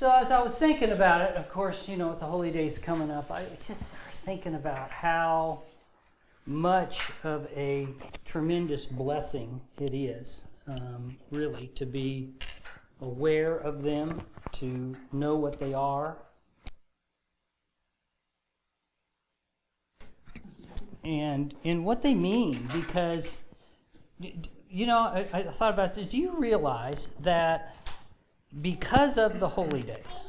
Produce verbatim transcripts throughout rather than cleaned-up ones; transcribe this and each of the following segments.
So as I was thinking about it, of course, you know, with the holy days coming up, I just started thinking about how much of a tremendous blessing it is, um, really, to be aware of them, to know what they are, and and what they mean. Because, you know, I, I thought about this. Do you realize that because of the holy days,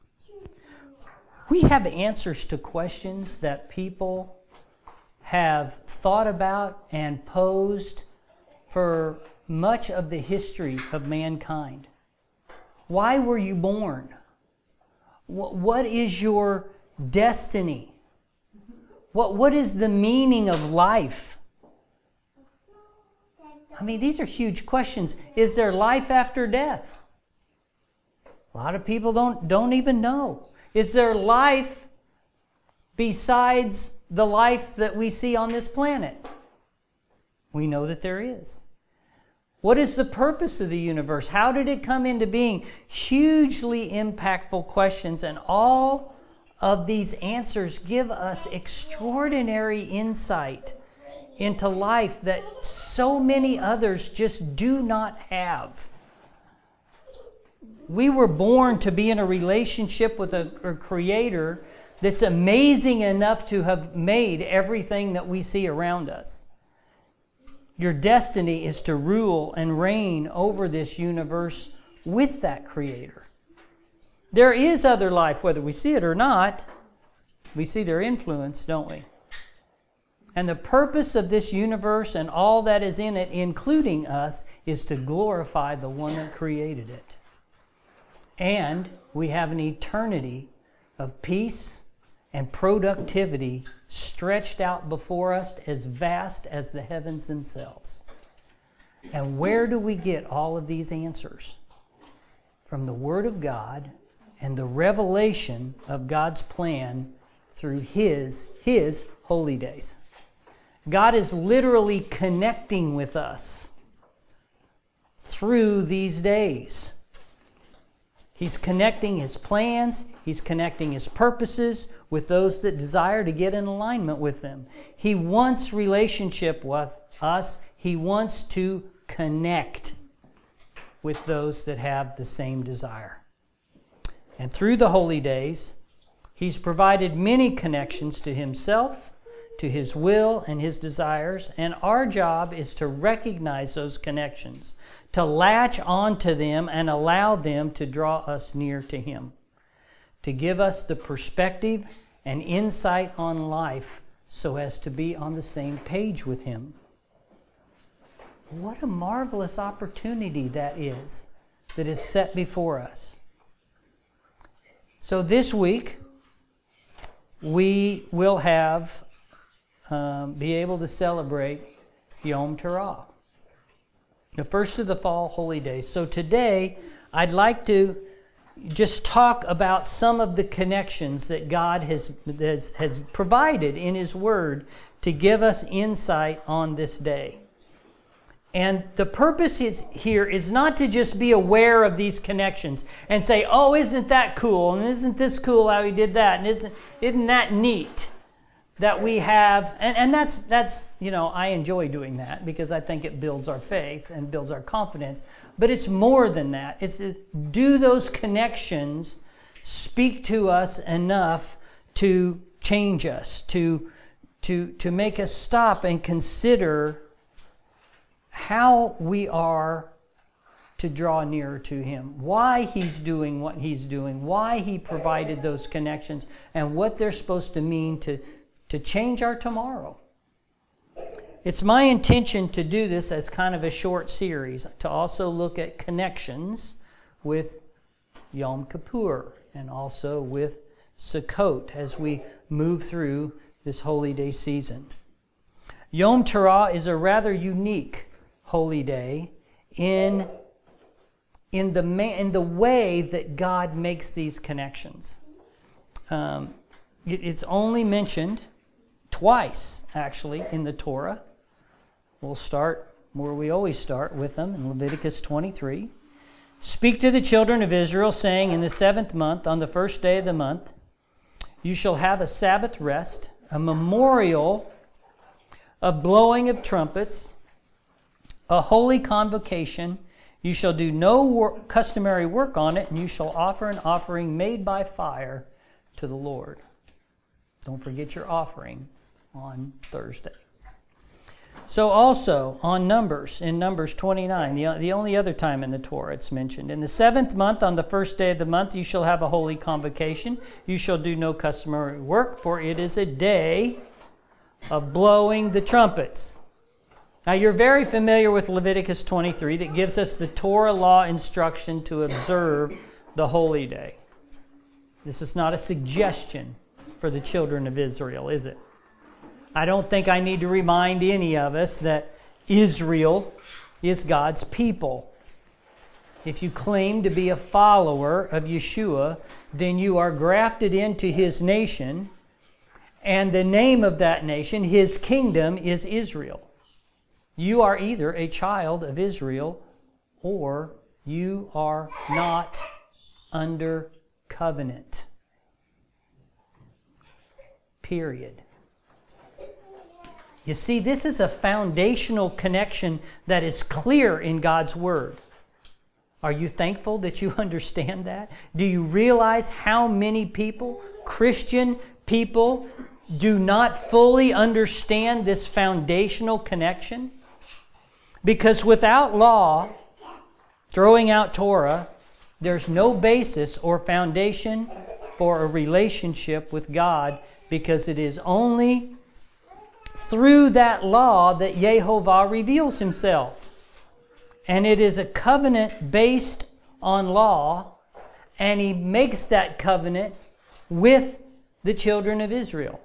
we have answers to questions that people have thought about and posed for much of the history of mankind? Why were you born? What is your destiny? What, what is the meaning of life? I mean, these are huge questions. Is there life after death? A lot of people don't, don't even know. Is there life besides the life that we see on this planet? We know that there is. What is the purpose of the universe? How did it come into being? Hugely impactful questions, and all of these answers give us extraordinary insight into life that so many others just do not have. We were born to be in a relationship with a, a Creator that's amazing enough to have made everything that we see around us. Your destiny is to rule and reign over this universe with that Creator. There is other life, whether we see it or not. We see their influence, don't we? And the purpose of this universe and all that is in it, including us, is to glorify the one that created it. And we have an eternity of peace and productivity stretched out before us as vast as the heavens themselves. And where do we get all of these answers? From the Word of God and the revelation of God's plan through His, His holy days. God is literally connecting with us through these days. He's connecting His plans, He's connecting His purposes with those that desire to get in alignment with them. He wants relationship with us. He wants to connect with those that have the same desire. And through the holy days, He's provided many connections to Himself, to His will and His desires, and our job is to recognize those connections, to latch onto them and allow them to draw us near to Him, to give us the perspective and insight on life so as to be on the same page with Him. What a marvelous opportunity that is, that is set before us. So this week, we will have Um, be able to celebrate Yom Teruah, the first of the fall holy days. So today, I'd like to just talk about some of the connections that God has, has, has provided in His Word to give us insight on this day. And the purpose is here is not to just be aware of these connections and say, oh, isn't that cool? And isn't this cool how He did that? And isn't, isn't that neat? That we have, and, and that's, that's, you know, I enjoy doing that because I think it builds our faith and builds our confidence. But it's more than that. It's do those connections speak to us enough to change us, to, to, to make us stop and consider how we are to draw nearer to Him, why He's doing what He's doing, why He provided those connections, and what they're supposed to mean to to change our tomorrow. It's my intention to do this as kind of a short series, to also look at connections with Yom Kippur and also with Sukkot as we move through this holy day season. Yom Teruah is a rather unique holy day in, in, the, in the way that God makes these connections. Um, it, it's only mentioned twice, actually, in the Torah. We'll start where we always start with them, in Leviticus twenty-three. Speak to the children of Israel, saying, in the seventh month, on the first day of the month, you shall have a Sabbath rest, a memorial of blowing of trumpets, a holy convocation. You shall do no work, customary work on it, and you shall offer an offering made by fire to the Lord. Don't forget your offering on Thursday. So also on Numbers, in Numbers twenty-nine, the, the only other time in the Torah it's mentioned. In the seventh month, on the first day of the month, you shall have a holy convocation. You shall do no customary work, for it is a day of blowing the trumpets. Now you're very familiar with Leviticus twenty-three that gives us the Torah law instruction to observe the holy day. This is not a suggestion for the children of Israel, is it? I don't think I need to remind any of us that Israel is God's people. If you claim to be a follower of Yeshua, then you are grafted into His nation, and the name of that nation, His kingdom, is Israel. You are either a child of Israel or you are not under covenant. Period. You see, this is a foundational connection that is clear in God's Word. Are you thankful that you understand that? Do you realize how many people, Christian people, do not fully understand this foundational connection? Because without law, throwing out Torah, there's no basis or foundation for a relationship with God, because it is only through that law that Yehovah reveals Himself. And it is a covenant based on law, and He makes that covenant with the children of Israel.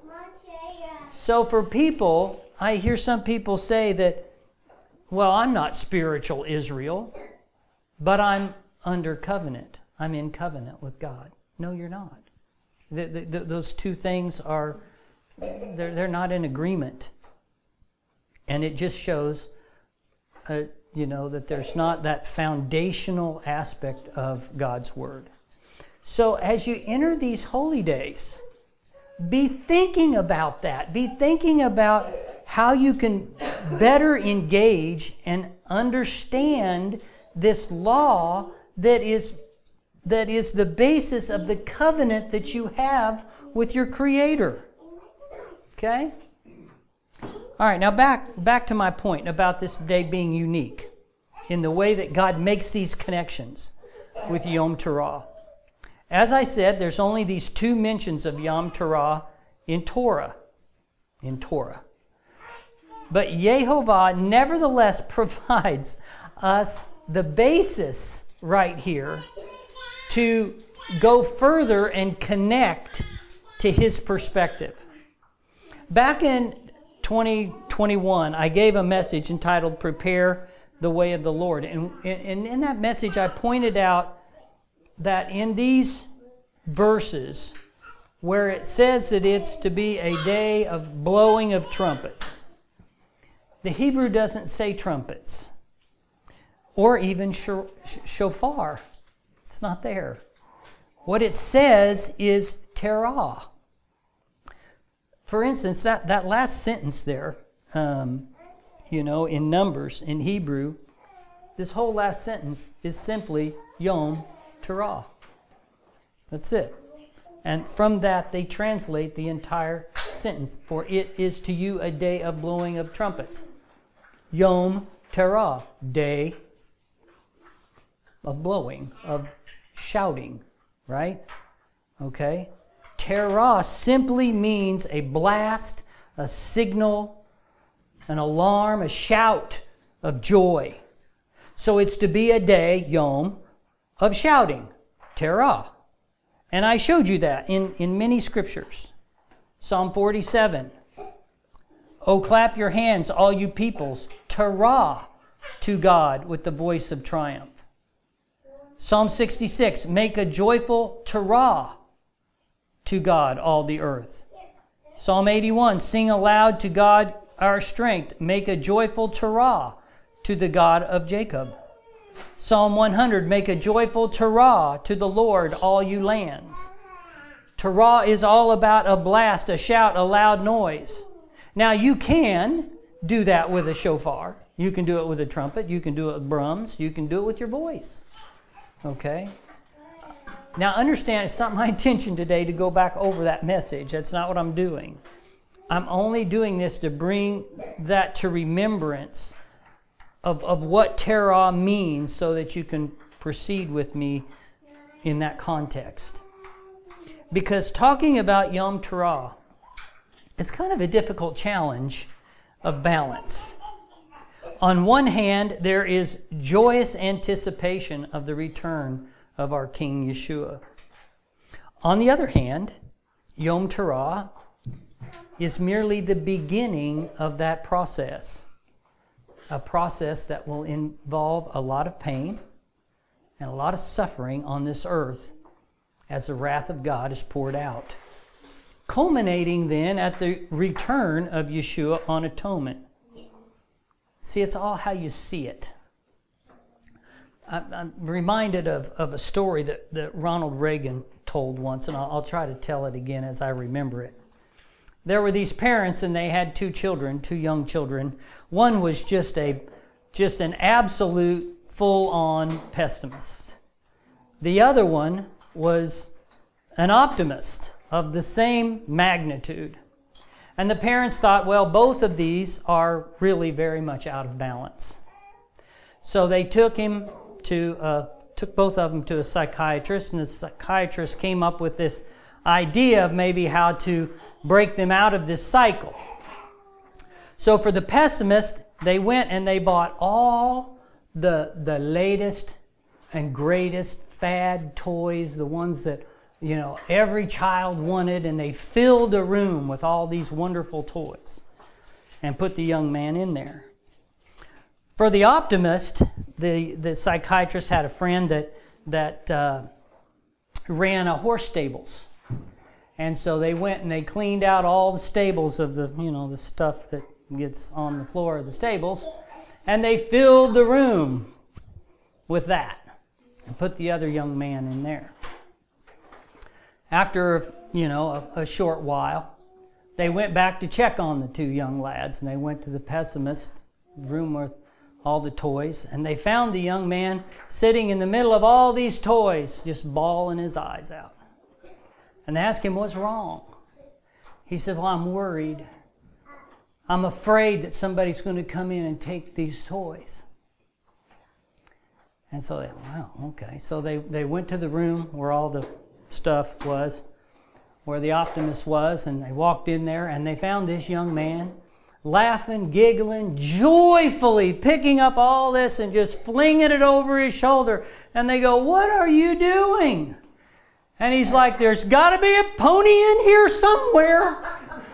So for people, I hear some people say that, well, I'm not spiritual Israel, but I'm under covenant. I'm in covenant with God. No, you're not. The, the, the, those two things are, they're, they're not in agreement. And it just shows, uh, you know, that there's not that foundational aspect of God's Word. So as you enter these holy days, be thinking about that. Be thinking about how you can better engage and understand this law that is that is the basis of the covenant that you have with your Creator. Okay? All right, now back, back to my point about this day being unique in the way that God makes these connections with Yom Teruah. As I said, there's only these two mentions of Yom Teruah in Torah. In Torah. But Yehovah nevertheless provides us the basis right here to go further and connect to His perspective. Back in twenty twenty-one, I gave a message entitled Prepare the Way of the Lord. And, and in that message, I pointed out that in these verses, where it says that it's to be a day of blowing of trumpets, the Hebrew doesn't say trumpets, or even shofar. It's not there. What it says is terah. For instance, that, that last sentence there, um, you know, in Numbers, in Hebrew, this whole last sentence is simply Yom Teruah. That's it. And from that, they translate the entire sentence. For it is to you a day of blowing of trumpets. Yom Teruah, day of blowing, of shouting, right? Okay? Terah simply means a blast, a signal, an alarm, a shout of joy. So it's to be a day, Yom, of shouting, Terah. And I showed you that in, in many scriptures. Psalm forty-seven. Oh, clap your hands, all you peoples, Terah to God with the voice of triumph. Psalm sixty-six, make a joyful Terah to God, all the earth. Psalm eighty-one, sing aloud to God our strength. Make a joyful Terah to the God of Jacob. Psalm one hundred, make a joyful Torah to the Lord, all you lands. Torah is all about a blast, a shout, a loud noise. Now you can do that with a shofar. You can do it with a trumpet. You can do it with drums. You can do it with your voice. Okay? Now understand, it's not my intention today to go back over that message. That's not what I'm doing. I'm only doing this to bring that to remembrance of, of what Torah means so that you can proceed with me in that context. Because talking about Yom Teruah, it's kind of a difficult challenge of balance. On one hand, there is joyous anticipation of the return of our King Yeshua. On the other hand, Yom Teruah is merely the beginning of that process. A process that will involve a lot of pain and a lot of suffering on this earth as the wrath of God is poured out. Culminating then at the return of Yeshua on atonement. See, it's all how you see it. I'm reminded of, of a story that, that Ronald Reagan told once, and I'll, I'll try to tell it again as I remember it. There were these parents, and they had two children, two young children. One was just a, just an absolute full-on pessimist. The other one was an optimist of the same magnitude. And the parents thought, well, both of these are really very much out of balance. So they took him to, uh, took both of them to a psychiatrist, and the psychiatrist came up with this idea of maybe how to break them out of this cycle. So for the pessimist, they went and they bought all the, the latest and greatest fad toys, the ones that, you know, every child wanted, and they filled a room with all these wonderful toys and put the young man in there. For the optimist, the, the psychiatrist had a friend that, that uh, ran a horse stables. And so they went and they cleaned out all the stables of the, you know, the stuff that gets on the floor of the stables. And they filled the room with that and put the other young man in there. After, you know, a, a short while, they went back to check on the two young lads, and they went to the pessimist room with all the toys, and they found the young man sitting in the middle of all these toys, just bawling his eyes out. And they asked him, what's wrong? He said, well, I'm worried. I'm afraid that somebody's going to come in and take these toys. And so they, wow, okay. So they, they went to the room where all the stuff was, where the optimist was, and they walked in there and they found this young man laughing, giggling, joyfully picking up all this and just flinging it over his shoulder. And they go, what are you doing? And he's like, there's got to be a pony in here somewhere.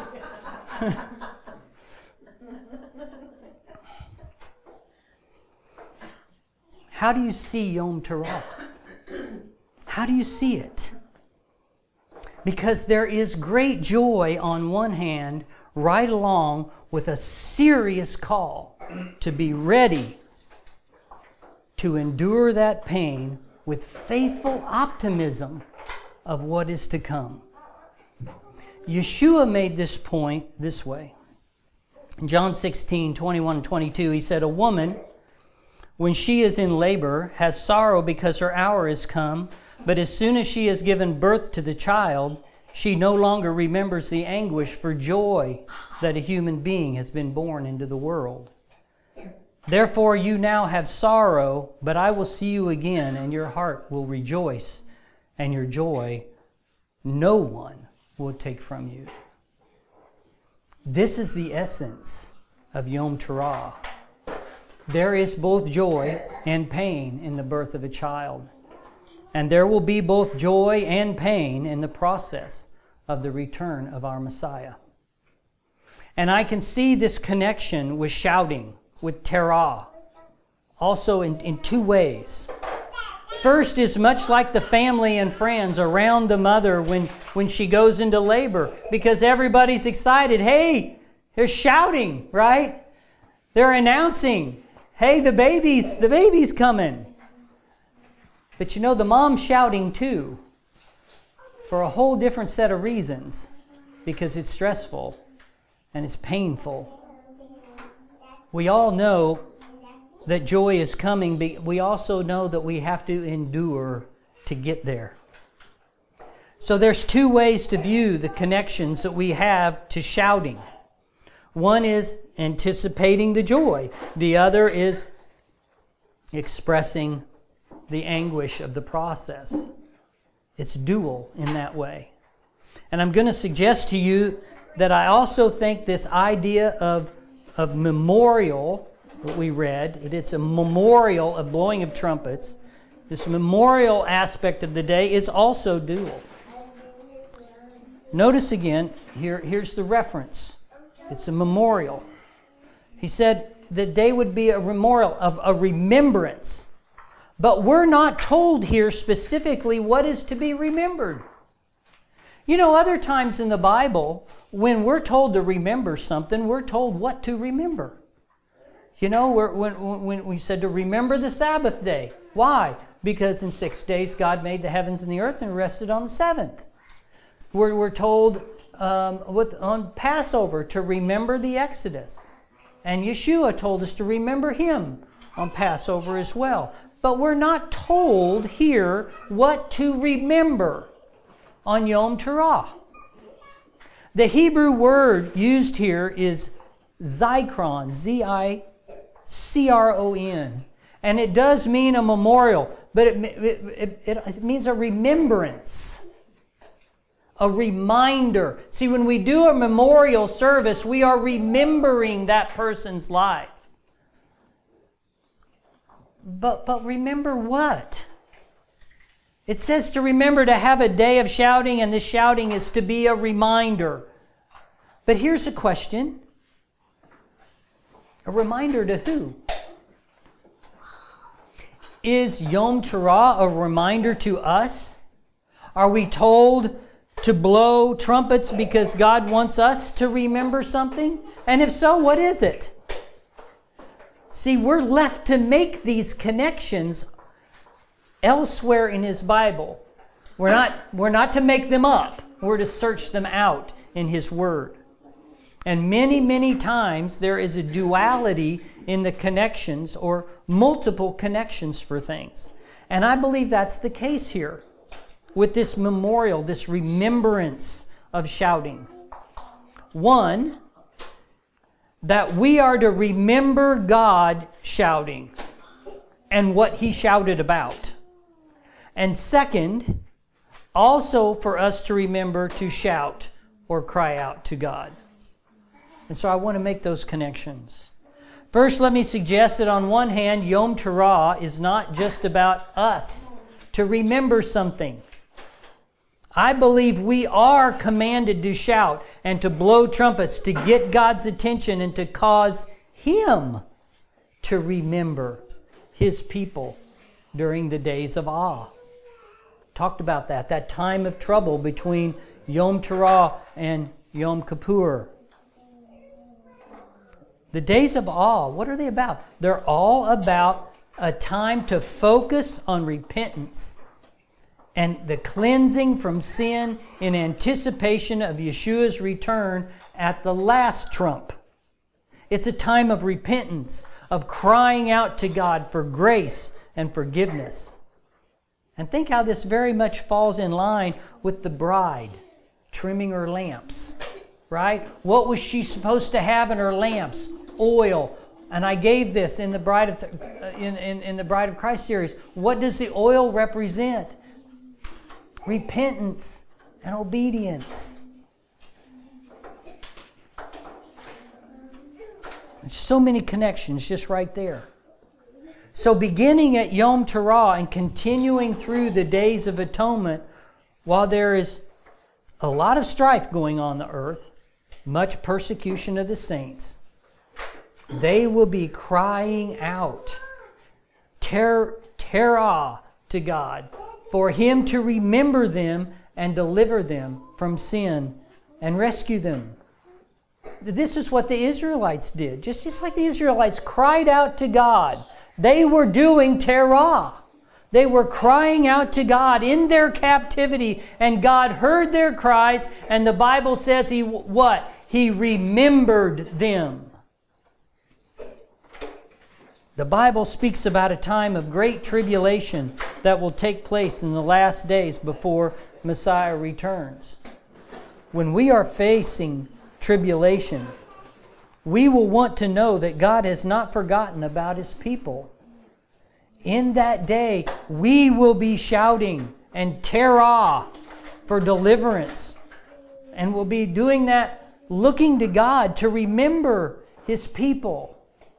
How do you see Yom Teruah? How do you see it? Because there is great joy on one hand, right along with a serious call to be ready to endure that pain with faithful optimism of what is to come. Yeshua made this point this way. In John sixteen, twenty-one and twenty-two, he said, a woman, when she is in labor, has sorrow because her hour is come. But as soon as she has given birth to the child, she no longer remembers the anguish for joy that a human being has been born into the world. Therefore you now have sorrow, but I will see you again, and your heart will rejoice, and your joy no one will take from you. This is the essence of Yom Teruah. There is both joy and pain in the birth of a child. And there will be both joy and pain in the process of the return of our Messiah. And I can see this connection with shouting, with Terah, also in, in two ways. First is much like the family and friends around the mother when, when she goes into labor, because everybody's excited. Hey, they're shouting, right? They're announcing, hey, the baby's, the baby's coming. But you know, the mom's shouting too, for a whole different set of reasons, because it's stressful and it's painful. We all know that joy is coming, but we also know that we have to endure to get there. So there's two ways to view the connections that we have to shouting. One is anticipating the joy. The other is expressing the anguish of the process. It's dual in that way. And I'm going to suggest to you that I also think this idea of, of memorial, what we read, it, it's a memorial of blowing of trumpets. This memorial aspect of the day is also dual. Notice again, here, here's the reference. It's a memorial. He said the day would be a memorial, of a remembrance. But we're not told here specifically what is to be remembered. You know, other times in the Bible, when we're told to remember something, we're told what to remember. You know, we're, when, when we said to remember the Sabbath day. Why? Because in six days God made the heavens and the earth and rested on the seventh. We're, we're told um, with, on Passover to remember the Exodus. And Yeshua told us to remember Him on Passover as well. But we're not told here what to remember on Yom Teruah. The Hebrew word used here is zikron, Z I C R O N. And it does mean a memorial, but it, it, it, it means a remembrance. A reminder. See, when we do a memorial service, we are remembering that person's life. But, but remember what? It says to remember to have a day of shouting, and this shouting is to be a reminder. But here's a question. A reminder to who? Is Yom Teruah a reminder to us? Are we told to blow trumpets because God wants us to remember something? And if so, what is it? See, we're left to make these connections elsewhere in His Bible. We're not, we're not to make them up. We're to search them out in His Word. And many, many times there is a duality in the connections or multiple connections for things. And I believe that's the case here with this memorial, this remembrance of shouting. One, that we are to remember God shouting and what He shouted about. And second, also for us to remember to shout or cry out to God. And so I want to make those connections. First, let me suggest that on one hand, Yom Teruah is not just about us to remember something. I believe we are commanded to shout and to blow trumpets to get God's attention and to cause Him to remember His people during the days of awe. Talked about that, that time of trouble between Yom Teruah and Yom Kippur. The days of awe, what are they about? They're all about a time to focus on repentance and the cleansing from sin in anticipation of Yeshua's return at the last trump. It's a time of repentance, of crying out to God for grace and forgiveness. And think how this very much falls in line with the bride trimming her lamps, right? What was she supposed to have in her lamps? Oil. And I gave this in the Bride of in, in, in the Bride of Christ series. What does the oil represent? Repentance and obedience. There's so many connections just right there. So beginning at Yom Teruah and continuing through the Days of Atonement, while there is a lot of strife going on the earth, much persecution of the saints, they will be crying out, ter- terah to God, for Him to remember them and deliver them from sin and rescue them. This is what the Israelites did. Just, just like the Israelites cried out to God. They were doing terah. They were crying out to God in their captivity, and God heard their cries, and the Bible says He what? He remembered them. The Bible speaks about a time of great tribulation that will take place in the last days before Messiah returns. When we are facing tribulation, we will want to know that God has not forgotten about His people. In that day, we will be shouting and terah for deliverance. And we'll be doing that, looking to God to remember His people.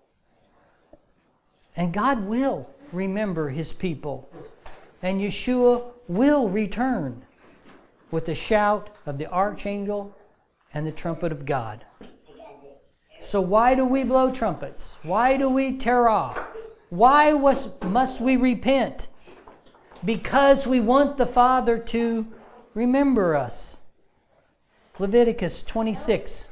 And God will remember His people. And Yeshua will return with the shout of the archangel and the trumpet of God. So why do we blow trumpets? Why do we terah? Why was, must we repent? Because we want the Father to remember us. Leviticus twenty-six.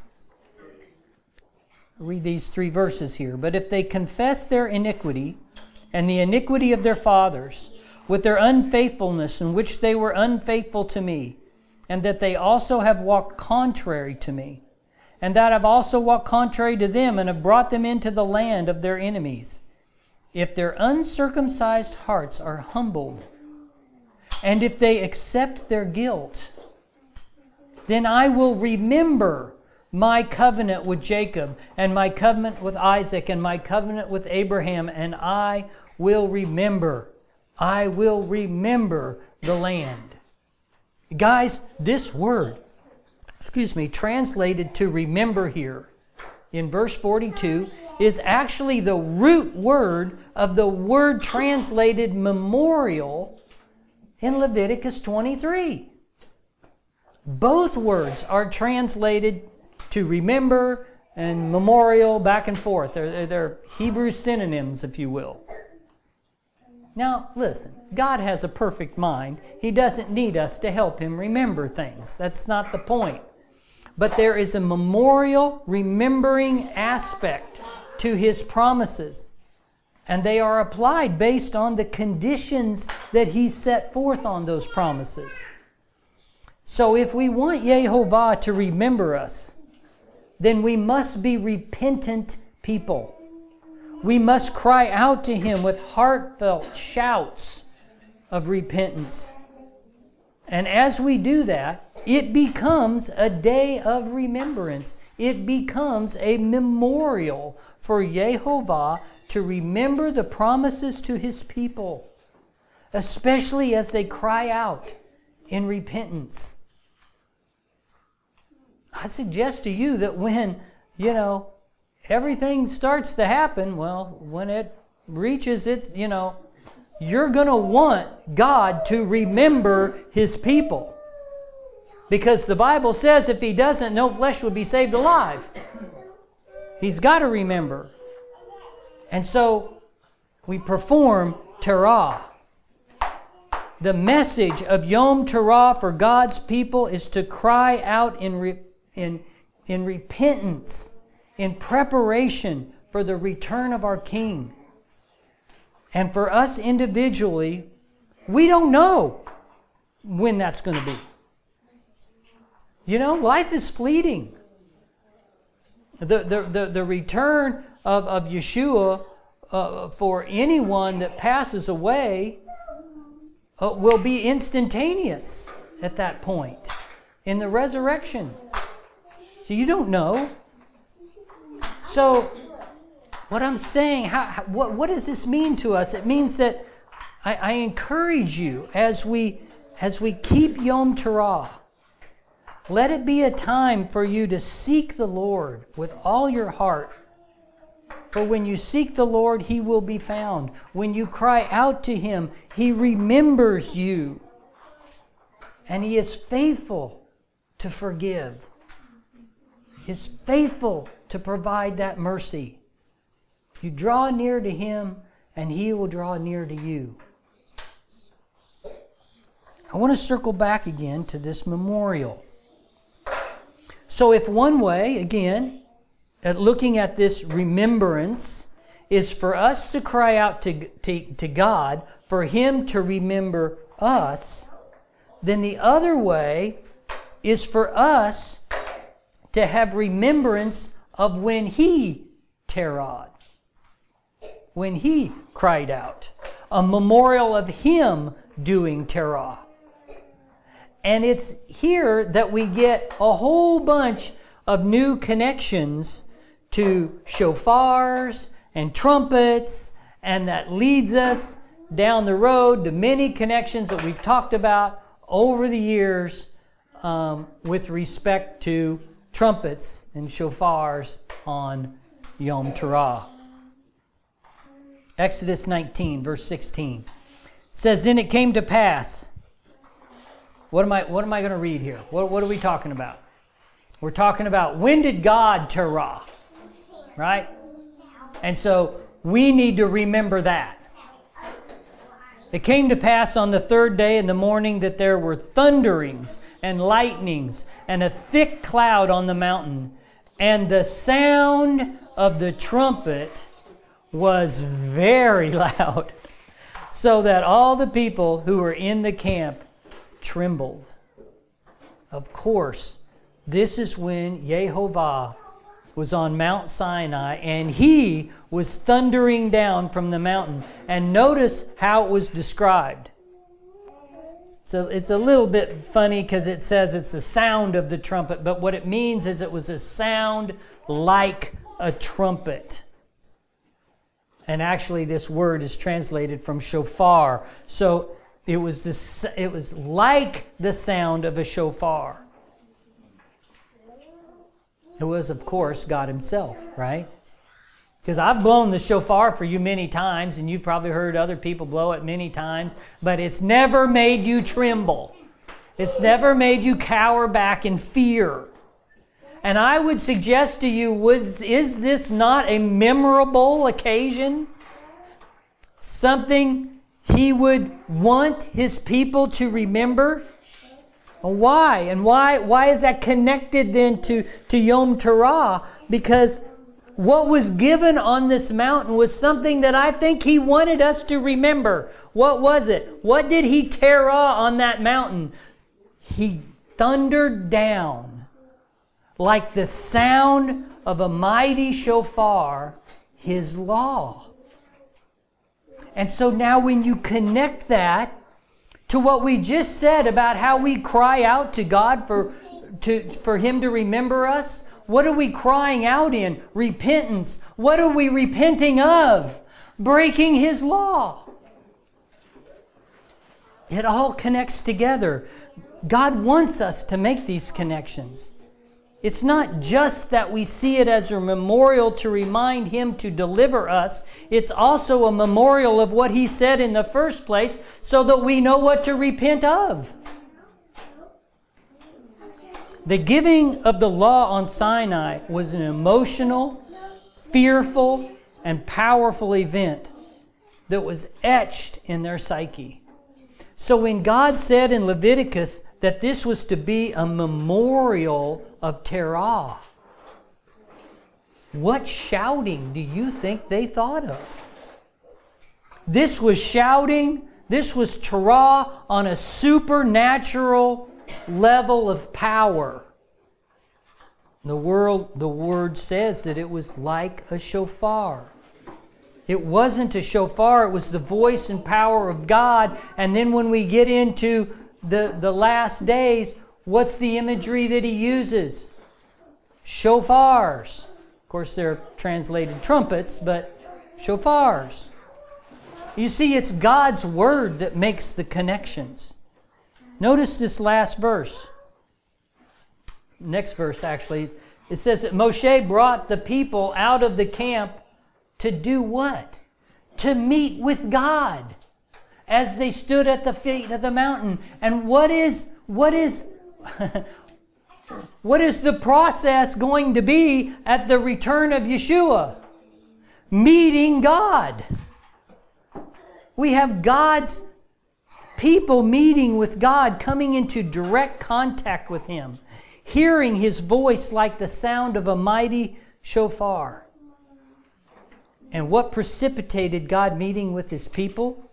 I'll read these three verses here. But if they confess their iniquity and the iniquity of their fathers with their unfaithfulness in which they were unfaithful to me, and that they also have walked contrary to me, and that I've also walked contrary to them and have brought them into the land of their enemies, if their uncircumcised hearts are humbled, and if they accept their guilt, then I will remember my covenant with Jacob, and my covenant with Isaac, and my covenant with Abraham, and I will remember. I will remember the land. Guys, this word, excuse me, translated to remember here in verse forty-two, is actually the root word of the word translated memorial in Leviticus twenty-three. Both words are translated to remember and memorial back and forth. They're, they're Hebrew synonyms, if you will. Now, listen, God has a perfect mind. He doesn't need us to help Him remember things. That's not the point. But there is a memorial, remembering aspect to His promises. And they are applied based on the conditions that He set forth on those promises. So if we want Yehovah to remember us, then we must be repentant people. We must cry out to Him with heartfelt shouts of repentance. And as we do that, it becomes a day of remembrance. It becomes a memorial for Yehovah to remember the promises to His people, especially as they cry out in repentance. I suggest to you that when, you know, everything starts to happen, well, when it reaches its, you know, you're going to want God to remember His people. Because the Bible says if He doesn't, no flesh would be saved alive. He's got to remember. And so we perform terah. The message of Yom Teruah for God's people is to cry out in, re, in, in repentance, in preparation for the return of our King. And for us individually, we don't know when that's going to be. You know, life is fleeting. The, the, the, the return of, of Yeshua uh, for anyone that passes away uh, will be instantaneous at that point in the resurrection. So you don't know. So what I'm saying, how, how, what, what does this mean to us? It means that I, I encourage you as we as we keep Yom Teruah, let it be a time for you to seek the Lord with all your heart. For when you seek the Lord, He will be found. When you cry out to Him, He remembers you. And He is faithful to forgive. He is faithful to provide that mercy. You draw near to Him, and He will draw near to you. I want to circle back again to this memorial. So if one way, again, at looking at this remembrance, is for us to cry out to, to, to God, for Him to remember us, then the other way is for us to have remembrance of when He terod, when He cried out. A memorial of Him doing terah. And it's here that we get a whole bunch of new connections to shofars and trumpets, and that leads us down the road to many connections that we've talked about over the years um, with respect to trumpets and shofars on Yom Teruah. Exodus nineteen, verse sixteen says, "Then it came to pass." What am I, what am I going to read here? What, what are we talking about? We're talking about when did God terah, right? And so we need to remember that. It came to pass on the third day in the morning that there were thunderings and lightnings and a thick cloud on the mountain, and the sound of the trumpet was very loud, so that all the people who were in the camp trembled. Of course, this is when Yehovah was on Mount Sinai and He was thundering down from the mountain. And notice how it was described. So it's a little bit funny because it says it's the sound of the trumpet, but what it means is it was a sound like a trumpet. And actually this word is translated from shofar. So it was this, it was like the sound of a shofar. It was, of course, God Himself, right? Because I've blown the shofar for you many times, and you've probably heard other people blow it many times, but it's never made you tremble. It's never made you cower back in fear. And I would suggest to you, was, is this not a memorable occasion? Something He would want His people to remember? Why? And why, why is that connected then to, to Yom Teruah? Because what was given on this mountain was something that I think He wanted us to remember. What was it? What did He terah on that mountain? He thundered down like the sound of a mighty shofar, His law. And so now when you connect that to what we just said about how we cry out to God for, to, for Him to remember us, what are we crying out in? Repentance. What are we repenting of? Breaking His law. It all connects together. God wants us to make these connections. It's not just that we see it as a memorial to remind Him to deliver us. It's also a memorial of what He said in the first place so that we know what to repent of. The giving of the law on Sinai was an emotional, fearful, and powerful event that was etched in their psyche. So when God said in Leviticus that this was to be a memorial of terah, what shouting do you think they thought of? This was shouting, this was terah on a supernatural level of power. The world, the word says that it was like a shofar. It wasn't a shofar, it was the voice and power of God. And then when we get into the, the last days, what's the imagery that He uses? Shofars. Of course, they're translated trumpets, but shofars. You see, it's God's word that makes the connections. Notice this last verse. Next verse, actually. It says that Moshe brought the people out of the camp to do what? To meet with God as they stood at the feet of the mountain. And what is what is what is the process going to be at the return of Yeshua? Meeting God. We have God's people meeting with God, coming into direct contact with Him, hearing His voice like the sound of a mighty shofar. And what precipitated God meeting with His people?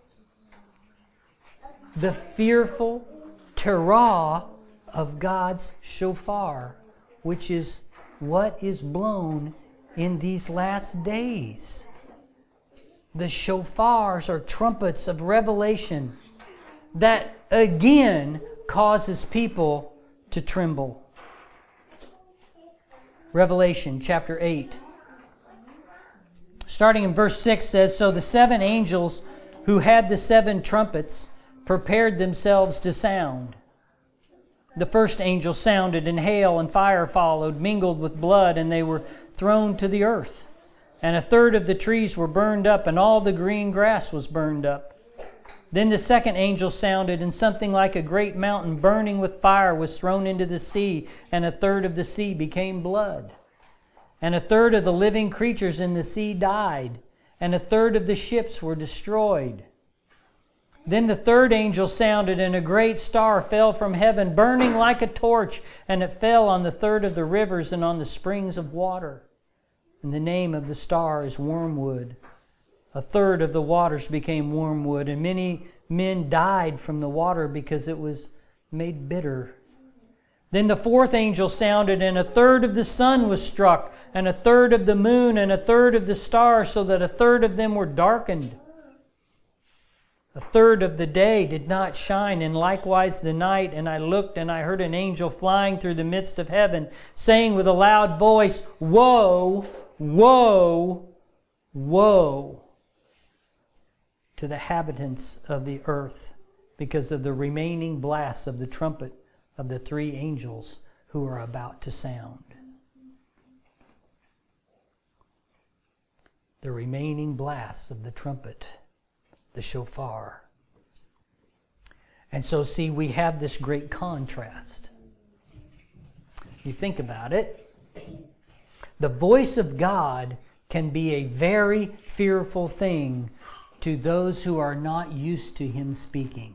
The fearful terah of God's shofar, which is what is blown in these last days. The shofars are trumpets of revelation that again causes people to tremble. Revelation chapter eight. Starting in verse six says, "So the seven angels who had the seven trumpets prepared themselves to sound. The first angel sounded, and hail and fire followed, mingled with blood, and they were thrown to the earth. And a third of the trees were burned up, and all the green grass was burned up. Then the second angel sounded, and something like a great mountain burning with fire was thrown into the sea, and a third of the sea became blood. And a third of the living creatures in the sea died, and a third of the ships were destroyed. Then the third angel sounded, and a great star fell from heaven, burning like a torch, and it fell on the third of the rivers and on the springs of water. And the name of the star is Wormwood. A third of the waters became wormwood, and many men died from the water because it was made bitter. Then the fourth angel sounded, and a third of the sun was struck, and a third of the moon, and a third of the stars, so that a third of them were darkened. A third of the day did not shine, and likewise the night. And I looked, and I heard an angel flying through the midst of heaven, saying with a loud voice, Woe, woe, woe to the inhabitants of the earth, because of the remaining blasts of the trumpet of the three angels who are about to sound. The remaining blasts of the trumpet, the shofar. And so, see, we have this great contrast. You think about it. The voice of God can be a very fearful thing to those who are not used to Him speaking.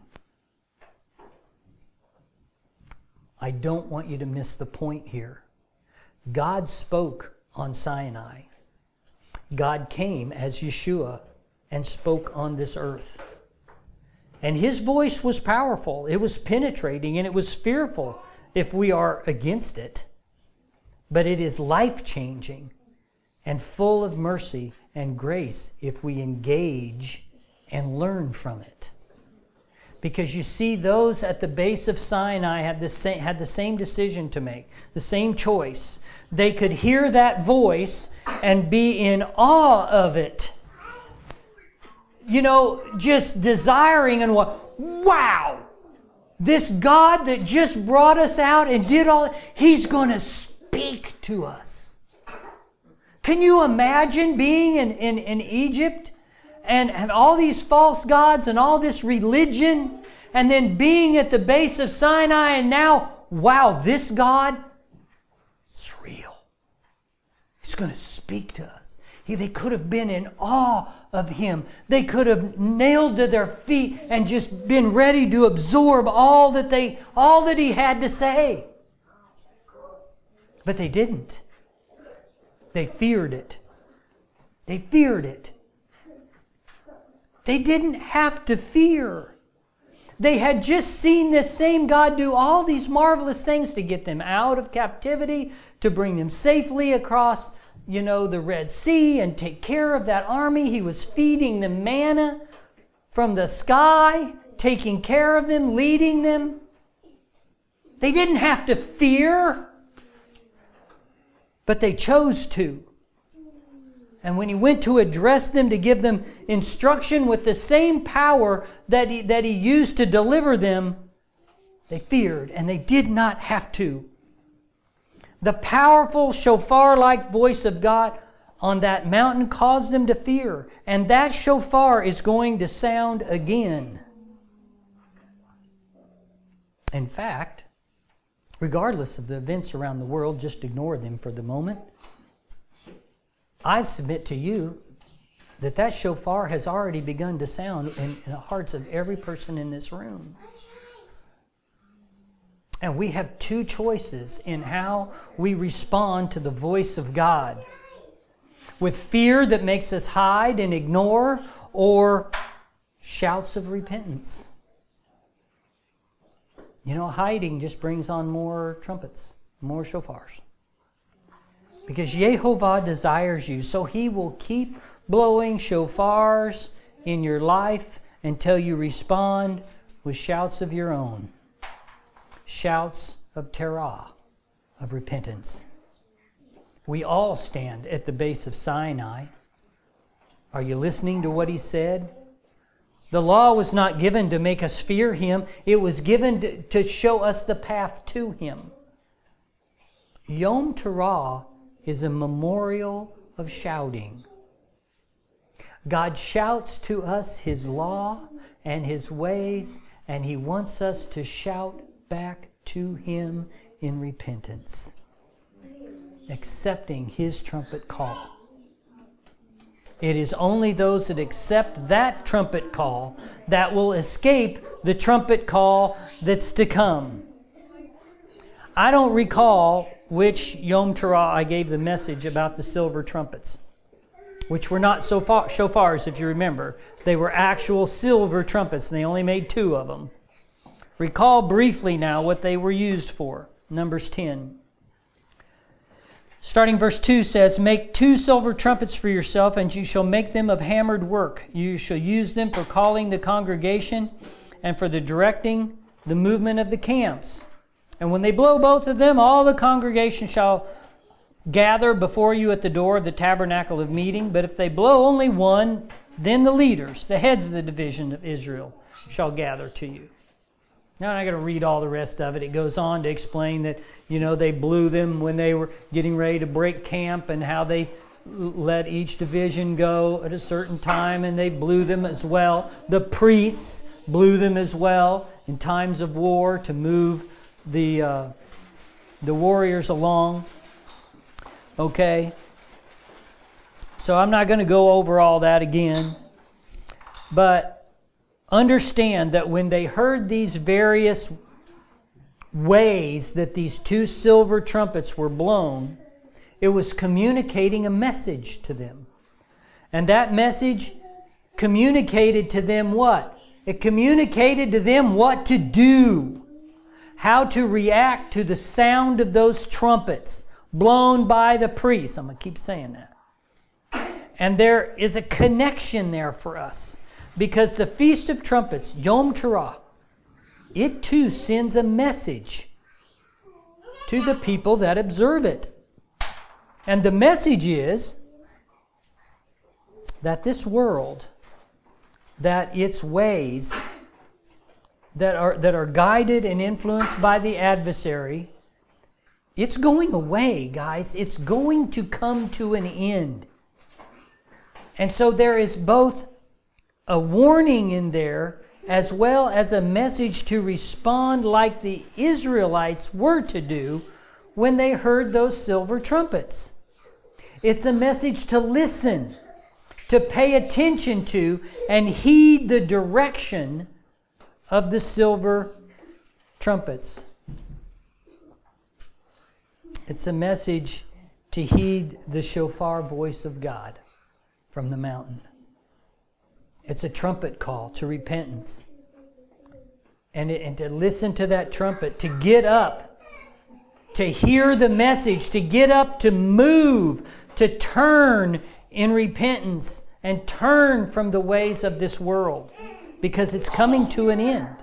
I don't want you to miss the point here. God spoke on Sinai. God came as Yeshua and spoke on this earth. And His voice was powerful. It was penetrating, and it was fearful if we are against it. But it is life-changing and full of mercy and grace if we engage and learn from it. Because you see, those at the base of Sinai had the same, had the same decision to make, the same choice. They could hear that voice and be in awe of it. You know, just desiring and what, wow, this God that just brought us out and did all, He's going to speak to us. Can you imagine being in, in, in Egypt and, and all these false gods and all this religion, and then being at the base of Sinai, and now, wow, this God, it's real. He's going to speak to us. He, they could have been in awe of Him. They could have nailed to their feet and just been ready to absorb all that they, all that He had to say. But they didn't. They feared it. They feared it. They didn't have to fear. They had just seen this same God do all these marvelous things to get them out of captivity, to bring them safely across, you know, the Red Sea and take care of that army. He was feeding them manna from the sky, taking care of them, leading them. They didn't have to fear, but they chose to. And when He went to address them, to give them instruction with the same power that he, that he used to deliver them, they feared, and they did not have to. The powerful shofar-like voice of God on that mountain caused them to fear. And that shofar is going to sound again. In fact, regardless of the events around the world, just ignore them for the moment. I submit to you that that shofar has already begun to sound in, in the hearts of every person in this room. And we have two choices in how we respond to the voice of God. with fear that makes us hide and ignore, or shouts of repentance? You know, hiding just brings on more trumpets, more shofars. Because Yehovah desires you, so He will keep blowing shofars in your life until you respond with shouts of your own. Shouts of terah, of repentance. We all stand at the base of Sinai. Are you listening to what He said? The law was not given to make us fear Him. It was given to, to show us the path to Him. Yom Teruah is a memorial of shouting. God shouts to us His law and His ways, and He wants us to shout back to Him in repentance, accepting His trumpet call. It is only those that accept that trumpet call that will escape the trumpet call that's to come. I don't recall which Yom Teruah I gave the message about the silver trumpets, which were not so far, shofars, if you remember. They were actual silver trumpets, and they only made two of them. Recall briefly now what they were used for. Numbers ten. Starting verse two says, "Make two silver trumpets for yourself, and you shall make them of hammered work. You shall use them for calling the congregation and for the directing the movement of the camps. And when they blow both of them, all the congregation shall gather before you at the door of the tabernacle of meeting. But if they blow only one, then the leaders, the heads of the division of Israel, shall gather to you." Now I'm not going to read all the rest of it. It goes on to explain that, you know, they blew them when they were getting ready to break camp, and how they let each division go at a certain time, and they blew them as well. The priests blew them as well in times of war to move the uh, the warriors along. Okay. So I'm not going to go over all that again. But understand that when they heard these various ways that these two silver trumpets were blown, it was communicating a message to them. And that message communicated to them what? It communicated to them what to do. How to react to the sound of those trumpets blown by the priests. I'm going to keep saying that. And there is a connection there for us. Because the Feast of Trumpets, Yom Teruah, it too sends a message to the people that observe it. And the message is that this world, that its ways that are that are guided and influenced by the adversary, it's going away, guys. It's going to come to an end. And so there is both a warning in there as well as a message to respond like the Israelites were to do when they heard those silver trumpets. It's a message to listen, to pay attention to, and heed the direction of the silver trumpets. It's a message to heed the shofar voice of God from the mountain. It's a trumpet call to repentance. And, it, and to listen to that trumpet, to get up, to hear the message, to get up, to move, to turn in repentance and turn from the ways of this world, because it's coming to an end.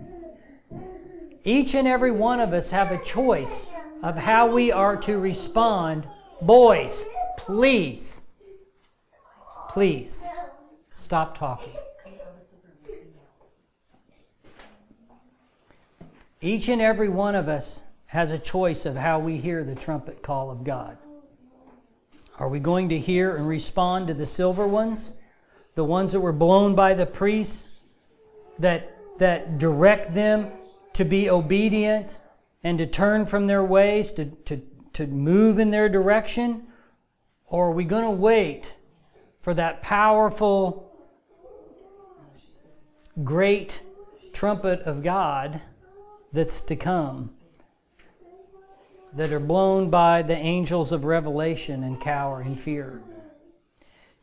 Each and every one of us have a choice of how we are to respond. Boys, please, please, stop talking. Each and every one of us has a choice of how we hear the trumpet call of God. Are we going to hear and respond to the silver ones? The ones that were blown by the priests that, that direct them to be obedient and to turn from their ways, to, to, to move in their direction? Or are we going to wait for that powerful, great trumpet of God that's to come, that are blown by the angels of Revelation and cower in fear?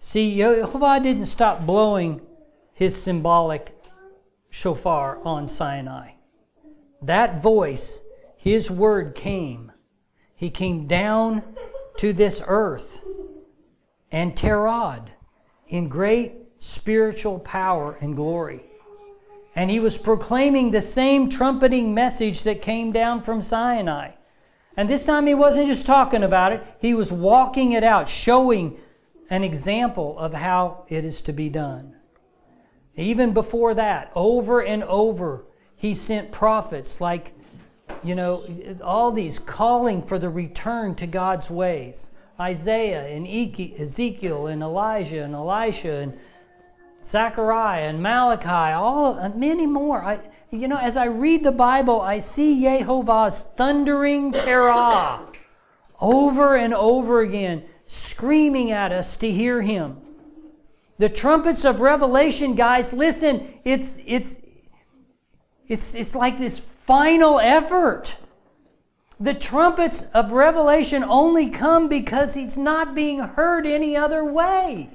See, Yehovah didn't stop blowing his symbolic shofar on Sinai. That voice, his word came. He came down to this earth and terod in great spiritual power and glory. And he was proclaiming the same trumpeting message that came down from Sinai. And this time he wasn't just talking about it, he was walking it out, showing an example of how it is to be done. Even before that, over and over, he sent prophets like, you know, all these calling for the return to God's ways. Isaiah and Ezekiel and Elijah and Elisha and Zechariah and Malachi, all and many more. I, you know, as I read the Bible, I see Yehovah's thundering terah over and over again, screaming at us to hear Him. The trumpets of Revelation, guys, listen, it's it's it's it's like this final effort. The trumpets of Revelation only come because He's not being heard any other way.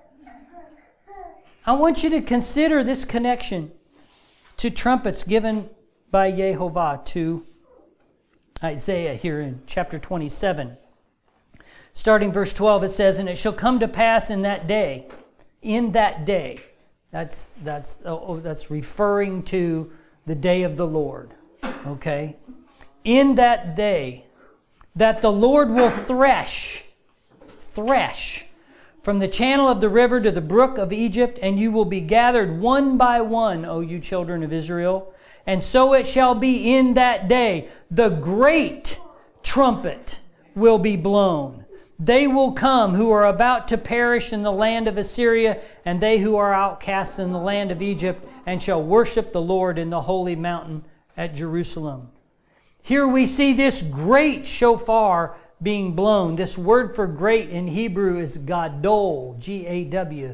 I want you to consider this connection to trumpets given by Yehovah to Isaiah here in chapter twenty-seven. Starting verse twelve, it says, "And it shall come to pass in that day," in that day, that's that's oh, that's referring to the day of the Lord. Okay? In that day, that the Lord will thresh, thresh, from the channel of the river to the brook of Egypt, and you will be gathered one by one, O you children of Israel. And so it shall be in that day, the great trumpet will be blown. They will come who are about to perish in the land of Assyria, and they who are outcast in the land of Egypt, and shall worship the Lord in the holy mountain at Jerusalem. Here we see this great shofar being blown. This word for great in Hebrew is gadol, G A W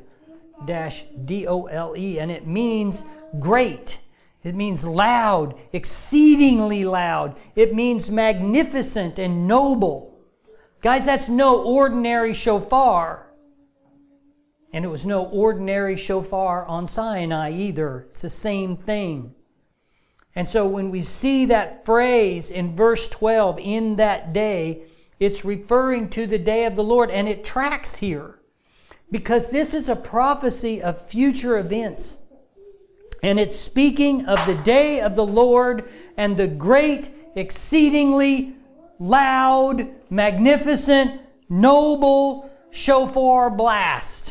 D O L E, and it means great. It means loud, exceedingly loud. It means magnificent and noble. Guys, that's no ordinary shofar. And it was no ordinary shofar on Sinai either. It's the same thing. And so when we see that phrase in verse twelve, in that day, it's referring to the day of the Lord, and it tracks here because this is a prophecy of future events. And it's speaking of the day of the Lord and the great, exceedingly loud, magnificent, noble shofar blast.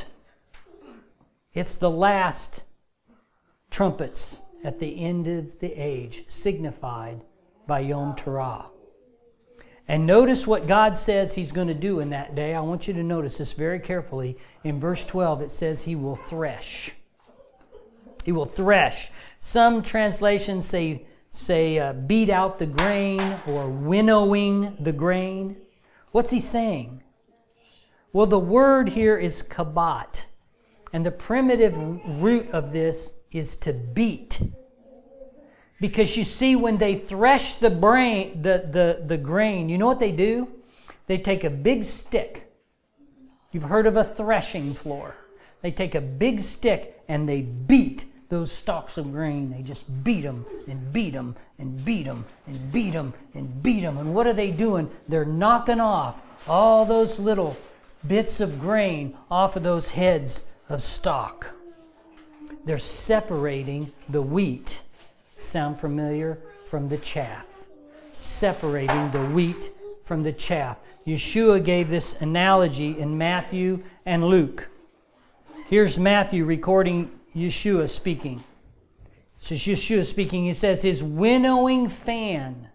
It's the last trumpets at the end of the age, signified by Yom Teruah. And notice what God says He's going to do in that day. I want you to notice this very carefully. In verse twelve, it says He will thresh. He will thresh. Some translations say, say uh, beat out the grain or winnowing the grain. What's He saying? Well, the word here is kabat. And the primitive root of this is to beat. Because you see, when they thresh the, brain, the, the, the grain, you know what they do? They take a big stick. You've heard of a threshing floor. They take a big stick and they beat those stalks of grain. They just beat them and beat them and beat them and beat them and beat them. And what are they doing? They're knocking off all those little bits of grain off of those heads of stalk. They're separating the wheat. Sound familiar? From the chaff. Separating the wheat from the chaff. Yeshua gave this analogy in Matthew and Luke. Here's Matthew recording Yeshua speaking. So Yeshua speaking, he says, His winnowing fan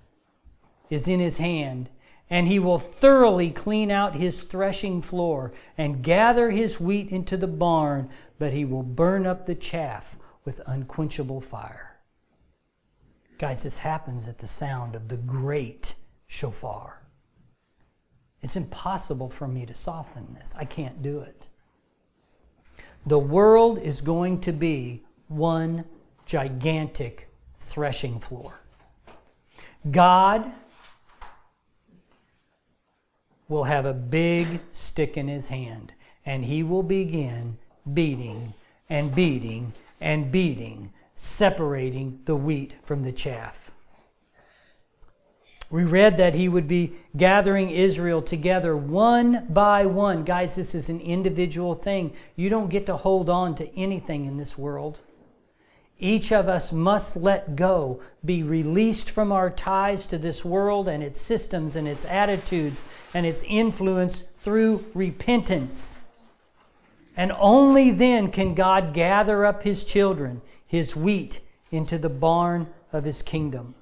is in His hand, and He will thoroughly clean out His threshing floor and gather His wheat into the barn, but He will burn up the chaff with unquenchable fire. Guys, this happens at the sound of the great shofar. It's impossible for me to soften this. I can't do it. The world is going to be one gigantic threshing floor. God will have a big stick in His hand, and he will begin beating and beating and beating, separating the wheat from the chaff. We read that he would be gathering Israel together one by one. Guys, this is an individual thing. You don't get to hold on to anything in this world. Each of us must let go, be released from our ties to this world and its systems and its attitudes and its influence through repentance. And only then can God gather up His children, His wheat, into the barn of His kingdom.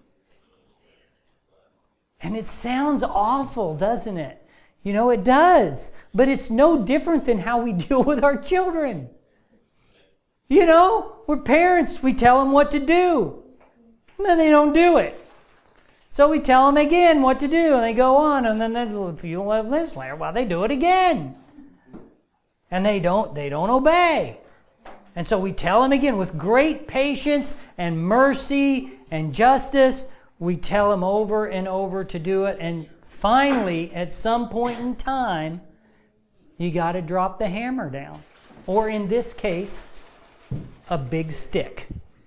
And it sounds awful, doesn't it? You know, it does. But it's no different than how we deal with our children. You know, we're parents. We tell them what to do. And then they don't do it. So we tell them again what to do. And they go on. And then if you don't let them listen, well, they do it again. And they don't, they don't obey. And so we tell them again with great patience and mercy and justice. We tell them over and over to do it. And finally, at some point in time, you got to drop the hammer down. Or in this case, a big stick.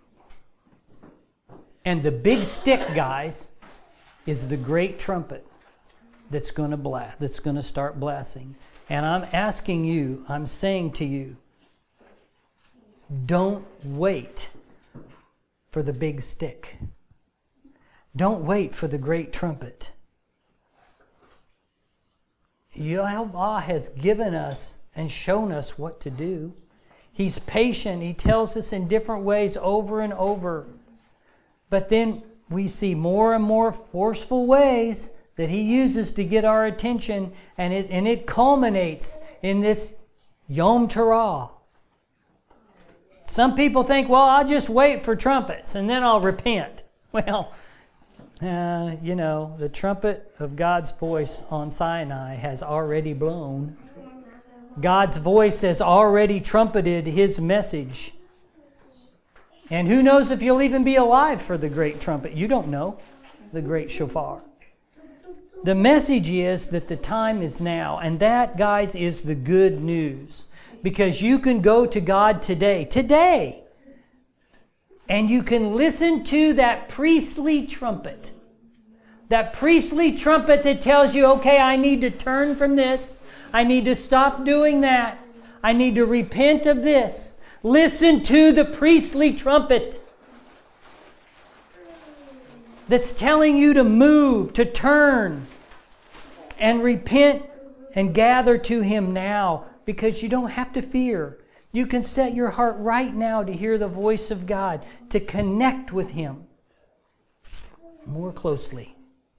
And the big stick, guys, is the great trumpet that's going to blast, that's going to start blasting. And I'm asking you, I'm saying to you, don't wait for the big stick. Don't wait for the great trumpet. Yahweh has given us and shown us what to do. He's patient. He tells us in different ways over and over. But then we see more and more forceful ways that He uses to get our attention, and it, and it culminates in this Yom Teruah. Some people think, well, I'll just wait for trumpets and then I'll repent. Well, uh, you know, the trumpet of God's voice on Sinai has already blown. God's voice has already trumpeted His message. And who knows if you'll even be alive for the great trumpet. You don't know. The great shofar. The message is that the time is now. And that, guys, is the good news. Because you can go to God today. Today. And you can listen to that priestly trumpet. That priestly trumpet that tells you, okay, I need to turn from this. I need to stop doing that. I need to repent of this. Listen to the priestly trumpet that's telling you to move, to turn, and repent and gather to Him now, because you don't have to fear. You can set your heart right now to hear the voice of God, to connect with Him more closely.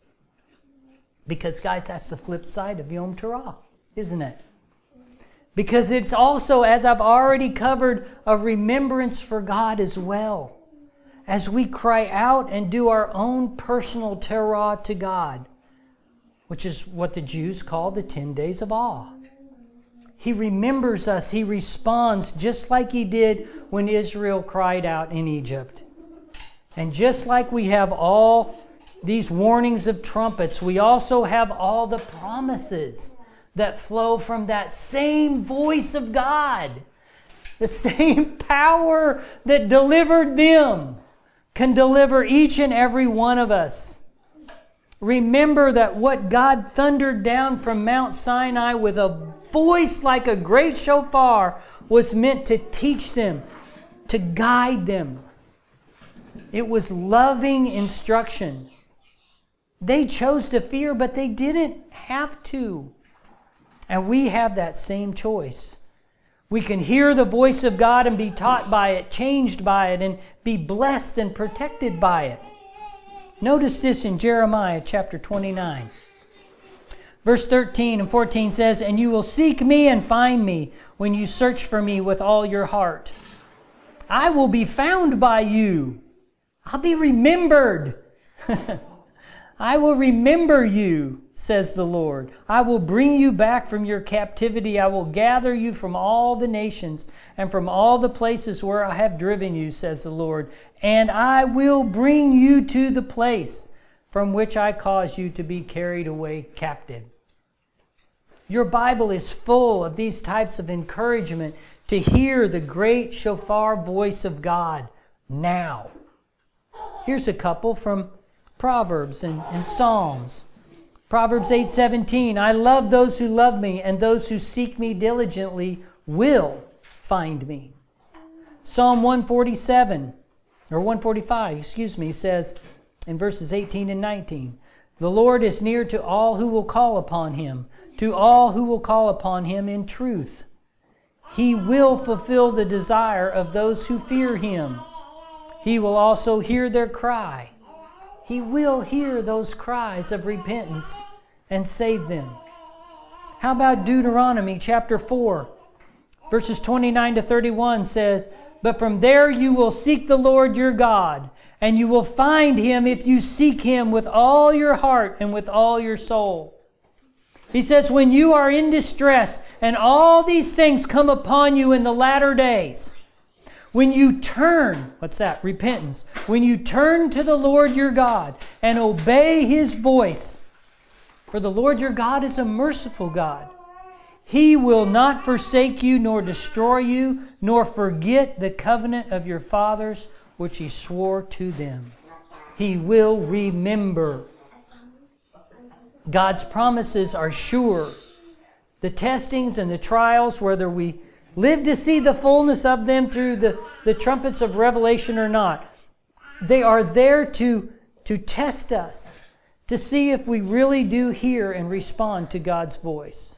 Because, guys, that's the flip side of Yom Teruah, isn't it? Because it's also, as I've already covered, a remembrance for God as well. As we cry out and do our own personal Teruah to God, which is what the Jews call the ten days of awe. He remembers us. He responds just like He did when Israel cried out in Egypt. And just like we have all these warnings of trumpets, we also have all the promises that flow from that same voice of God. The same power that delivered them can deliver each and every one of us. Remember that what God thundered down from Mount Sinai with a voice like a great shofar was meant to teach them, to guide them. It was loving instruction. They chose to fear, but they didn't have to. And we have that same choice. We can hear the voice of God and be taught by it, changed by it, and be blessed and protected by it. Notice this in Jeremiah chapter twenty-nine. Verse thirteen and fourteen says, "And you will seek me and find me when you search for me with all your heart. I will be found by you. I'll be remembered." I will remember you, says the Lord. I will bring you back from your captivity. I will gather you from all the nations and from all the places where I have driven you, says the Lord. And I will bring you to the place from which I caused you to be carried away captive. Your Bible is full of these types of encouragement to hear the great shofar voice of God now. Here's a couple from Proverbs and, and Psalms. Proverbs eight seventeen, I love those who love me, and those who seek me diligently will find me. Psalm one forty-seven, or one forty-five, excuse me, says in verses eighteen and nineteen, the Lord is near to all who will call upon Him, to all who will call upon Him in truth. He will fulfill the desire of those who fear Him. He will also hear their cry. He will hear those cries of repentance and save them. How about Deuteronomy chapter four, verses twenty-nine to thirty-one says, but from there you will seek the Lord your God, and you will find Him if you seek Him with all your heart and with all your soul. He says, when you are in distress and all these things come upon you in the latter days, when you turn, what's that? Repentance. When you turn to the Lord your God and obey His voice, for the Lord your God is a merciful God. He will not forsake you nor destroy you, nor forget the covenant of your fathers, which He swore to them. He will remember. God's promises are sure. The testings and the trials, whether we live to see the fullness of them through the, the trumpets of Revelation or not, they are there to, to test us, to see if we really do hear and respond to God's voice.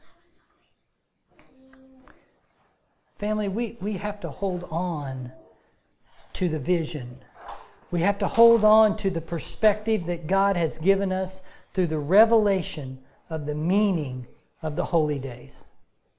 Family, we, we have to hold on to the vision. We have to hold on to the perspective that God has given us through the revelation of the meaning of the holy days.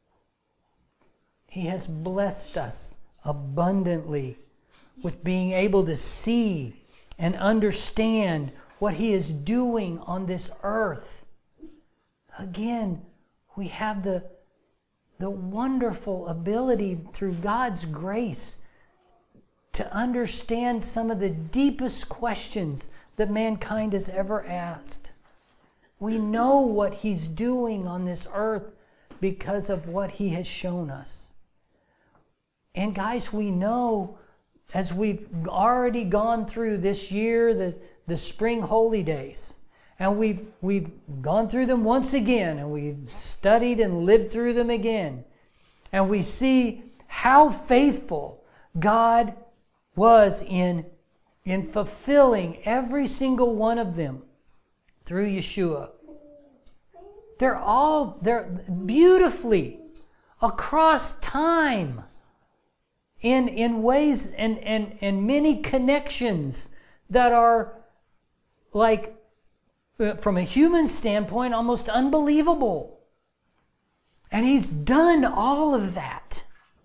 He has blessed us abundantly with being able to see and understand what He is doing on this earth. Again, we have the, the wonderful ability through God's grace to understand some of the deepest questions that mankind has ever asked. We know what He's doing on this earth because of what He has shown us. And guys, we know as we've already gone through this year, the, the spring holy days, and we've, we've gone through them once again, and we've studied and lived through them again, and we see how faithful God was in, in fulfilling every single one of them through Yeshua. They're all, they're beautifully across time in, in ways and, and, and many connections that are like, from a human standpoint, almost unbelievable. And He's done all of that.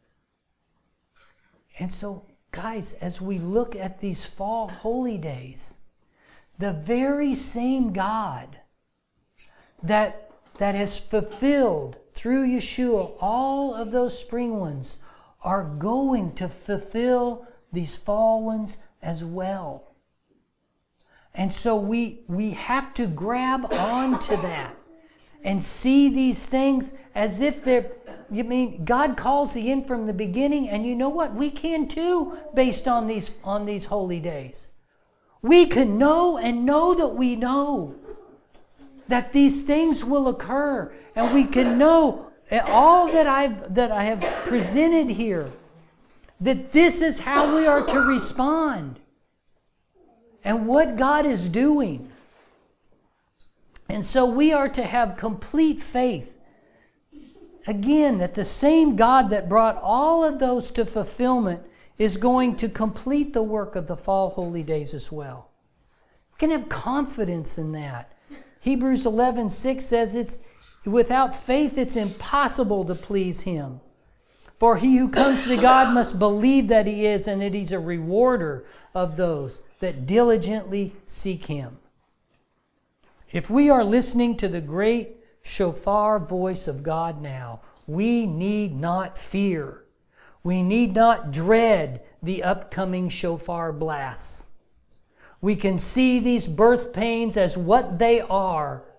And so, guys, as we look at these fall holy days, the very same God that, that has fulfilled through Yeshua all of those spring ones are going to fulfill these fall ones as well. And so we, we have to grab onto that and see these things as if they're, you mean, God calls the end from the beginning, and you know what? We can too, based on these, on these holy days. We can know and know that we know that these things will occur, and we can know all that I've that I have presented here, that this is how we are to respond and what God is doing. And so we are to have complete faith, again, that the same God that brought all of those to fulfillment is going to complete the work of the fall holy days as well. We can have confidence in that. Hebrews eleven six says, it's without faith it's impossible to please Him. For he who comes to God must believe that He is, and that He's a rewarder of those that diligently seek Him. If we are listening to the great shofar voice of God now, we need not fear. We need not dread the upcoming shofar blasts. We can see these birth pains as what they are,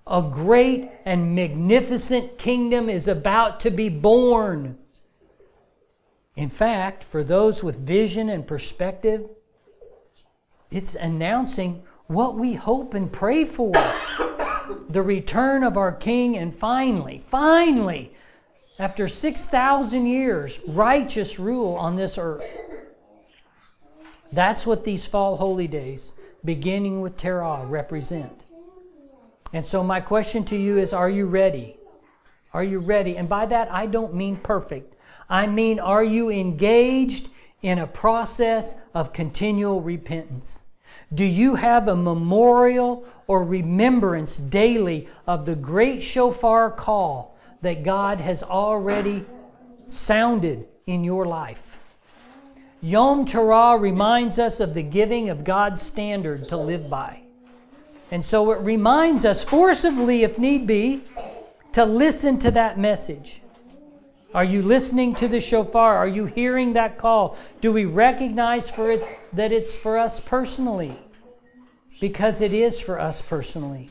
A great and magnificent kingdom is about to be born. In fact, for those with vision and perspective, it's announcing what we hope and pray for. The return of our King, and finally, finally, after six thousand years, righteous rule on this earth. That's what these fall holy days, beginning with Terah, represent. And so my question to you is, are you ready? Are you ready? And by that, I don't mean perfect. I mean, are you engaged in a process of continual repentance? Do you have a memorial or remembrance daily of the great shofar call that God has already sounded in your life? Yom Teruah reminds us of the giving of God's standard to live by. And so it reminds us forcibly, if need be, to listen to that message. Are you listening to the shofar? Are you hearing that call? Do we recognize for it that it's for us personally? Because it is for us personally.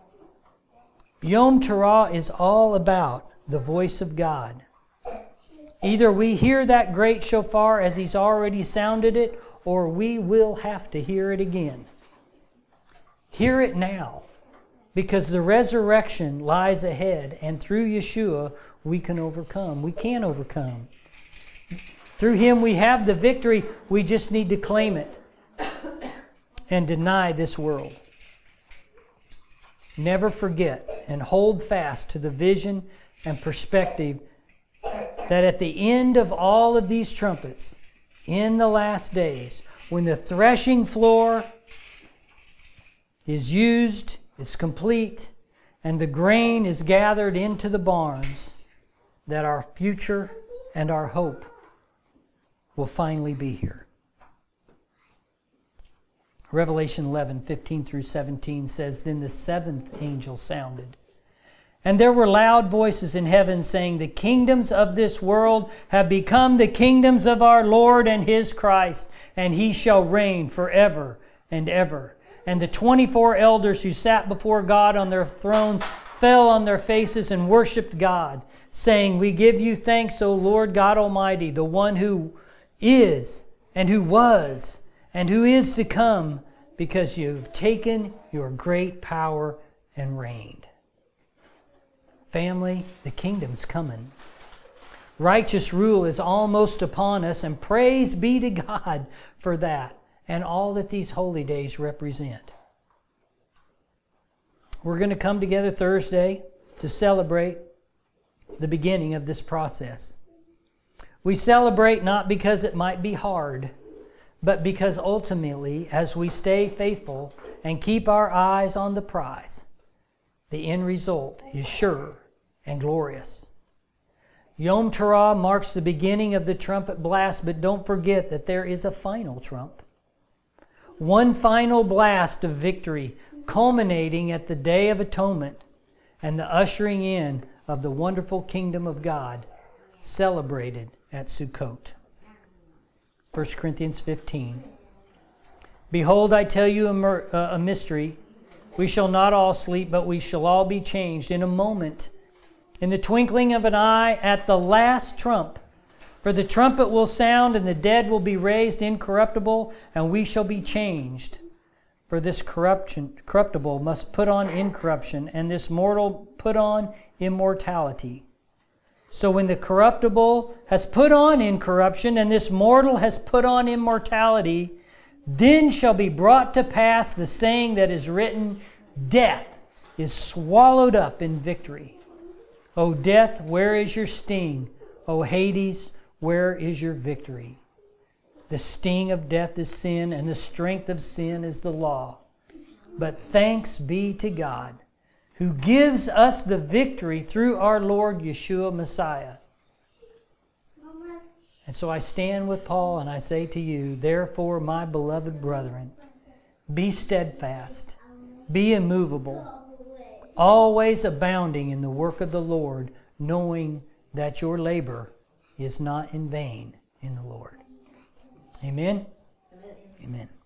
Yom Teruah is all about the voice of God. Either we hear that great shofar as He's already sounded it, or we will have to hear it again. Hear it now, because the resurrection lies ahead, and through Yeshua we can overcome. We can overcome. Through Him we have the victory. We just need to claim it and deny this world. Never forget and hold fast to the vision and perspective that at the end of all of these trumpets, in the last days, when the threshing floor is used, is complete, and the grain is gathered into the barns, that our future and our hope will finally be here. Revelation eleven, fifteen through seventeen says, Then the seventh angel sounded, and there were loud voices in heaven saying, The kingdoms of this world have become the kingdoms of our Lord and His Christ, and He shall reign forever and ever. And the twenty-four elders who sat before God on their thrones fell on their faces and worshipped God, saying, We give you thanks, O Lord God Almighty, the one who is and who was and who is to come, because you've taken your great power and reigned. Family, the kingdom's coming. Righteous rule is almost upon us, and praise be to God for that and all that these holy days represent. We're going to come together Thursday to celebrate the beginning of this process. We celebrate not because it might be hard, but because ultimately, as we stay faithful and keep our eyes on the prize, the end result is sure and glorious. Yom Teruah marks the beginning of the trumpet blast, but don't forget that there is a final trump. One final blast of victory, culminating at the Day of Atonement and the ushering in of the wonderful kingdom of God, celebrated at Sukkot. First Corinthians fifteen. Behold, I tell you a, mer- uh, a mystery. We shall not all sleep, but we shall all be changed in a moment, in the twinkling of an eye, at the last trump. For the trumpet will sound, and the dead will be raised incorruptible, and we shall be changed. For this corruption, corruptible must put on incorruption, and this mortal put on immortality. So when the corruptible has put on incorruption, and this mortal has put on immortality, then shall be brought to pass the saying that is written, Death is swallowed up in victory. O death, where is your sting? O Hades, where is your victory? The sting of death is sin, and the strength of sin is the law. But thanks be to God, who gives us the victory through our Lord Yeshua Messiah. And so I stand with Paul and I say to you, Therefore, my beloved brethren, be steadfast, be immovable, always abounding in the work of the Lord, knowing that your labor is not in vain in the Lord. Amen? Amen. Amen.